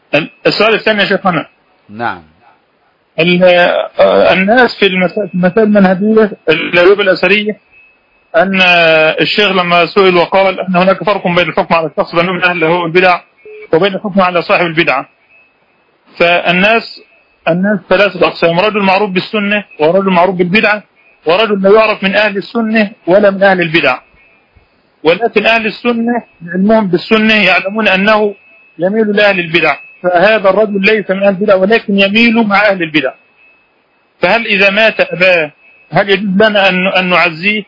السؤال الثاني يا شيخنا. نعم. الناس في المسائل المنهجية العيوب الأثرية، أن الشيخ لما سئل وقال أن هناك فرق بين الحكم على الشخص بأنه من أهله البدع وبين الحكم على صاحب البدعة. فالناس ثلاثة أقسام: رجل معروف بالسنة، ورجل معروف بالبدعة، ورجل لا يعرف من أهل السنة ولا من أهل البدع. ولكن أهل السنة علمهم بالسنة يعلمون أنه يميل لأهل البدع، فهذا الرجل ليس من أهل البدع ولكن يميل مع أهل البدع. فهل إذا مات أباه هل يجوز لنا أن نعزيه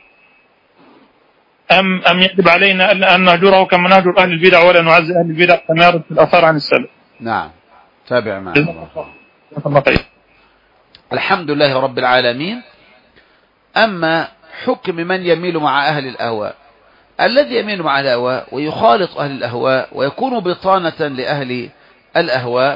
أم يجب علينا أن نهجره كما نهجر أهل البدع ولا نعزي أهل البدع كما يرد في الآثار عن السلف؟ نعم. تابع معنا. الحمد لله رب العالمين. أما حكم من يميل مع أهل الأهواء، الذي يميل مع الأهواء ويخالط أهل الأهواء ويكون بطانة لأهل الأهواء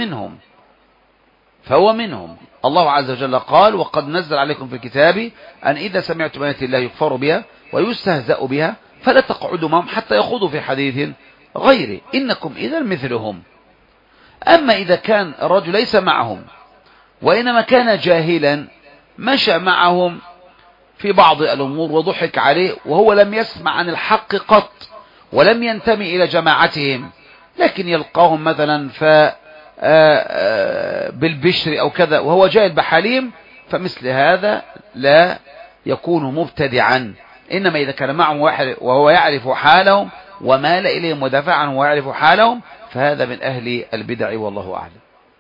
فهو منهم. الله عز وجل قال: وقد نزل عليكم في الكتاب أن إذا سمعتم آيات الله يكفر بها ويستهزأ بها فلا تقعدوا معهم حتى يخوضوا في حديث غيره إنكم إذا مثلهم. أما إذا كان الرجل ليس معهم وإنما كان جاهلا مشى معهم في بعض الأمور وضحك عليه وهو لم يسمع عن الحق قط ولم ينتمي إلى جماعتهم، لكن يلقاهم مثلا بالبشر أو كذا وهو جاهل بحالهم، فمثل هذا لا يكون مبتدعا. إنما إذا كان معهم واحد وهو يعرف حالهم ومال إليهم ودافع عنهم ويعرف حالهم فهذا من أهل البدع، والله أعلم.